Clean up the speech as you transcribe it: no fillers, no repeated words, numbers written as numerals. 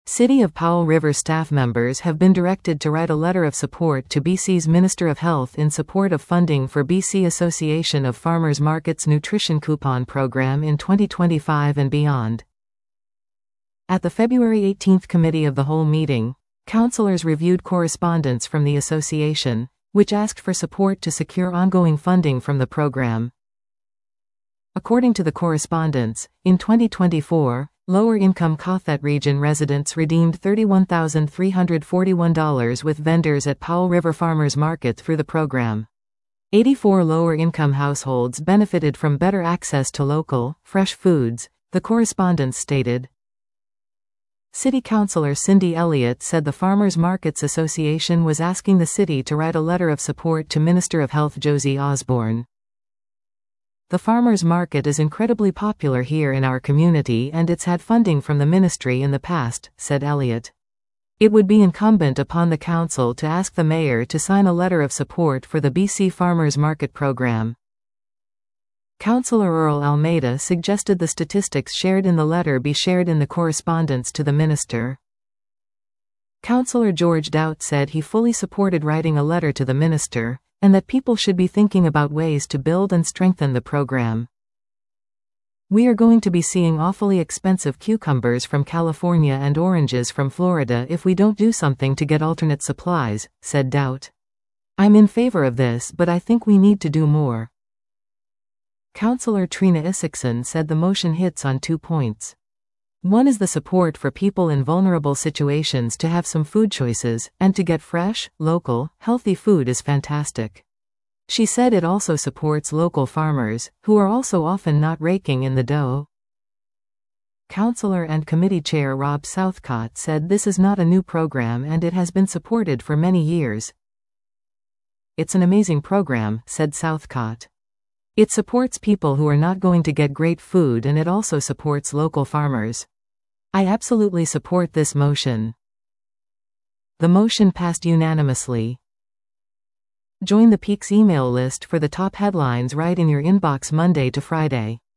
City of Powell River staff members have been directed to write a letter of support to BC's Minister of Health in support of funding for BC Association of Farmers Markets Nutrition Coupon Program in 2025 and beyond. At the February 18 Committee of the Whole meeting, councillors reviewed correspondence from the association, which asked for support to secure ongoing funding from the program. According to the correspondence, in 2024, lower-income Cothet region residents redeemed $31,341 with vendors at Powell River Farmers Market through the program. 84 lower-income households benefited from better access to local, fresh foods, the correspondence stated. City Councillor Cindy Elliott said the Farmers Markets Association was asking the city to write a letter of support to Minister of Health Josie Osborne. The farmers market is incredibly popular here in our community and it's had funding from the ministry in the past, said Elliott. It would be incumbent upon the council to ask the mayor to sign a letter of support for the BC Farmers Market program. Councillor Earl Almeida suggested the statistics shared in the letter be shared in the correspondence to the minister. Councillor George Doubt said he fully supported writing a letter to the minister, and that people should be thinking about ways to build and strengthen the program. We are going to be seeing awfully expensive cucumbers from California and oranges from Florida if we don't do something to get alternate supplies, said Doubt. I'm in favor of this, but I think we need to do more. Councillor Trina Isakson said the motion hits on 2 points. One is the support for people in vulnerable situations to have some food choices, and to get fresh, local, healthy food is fantastic. She said it also supports local farmers, who are also often not raking in the dough. Councillor and Committee Chair Rob Southcott said this is not a new program and it has been supported for many years. It's an amazing program, said Southcott. It supports people who are not going to get great food and it also supports local farmers. I absolutely support this motion. The motion passed unanimously. Join the Peaks email list for the top headlines right in your inbox Monday to Friday.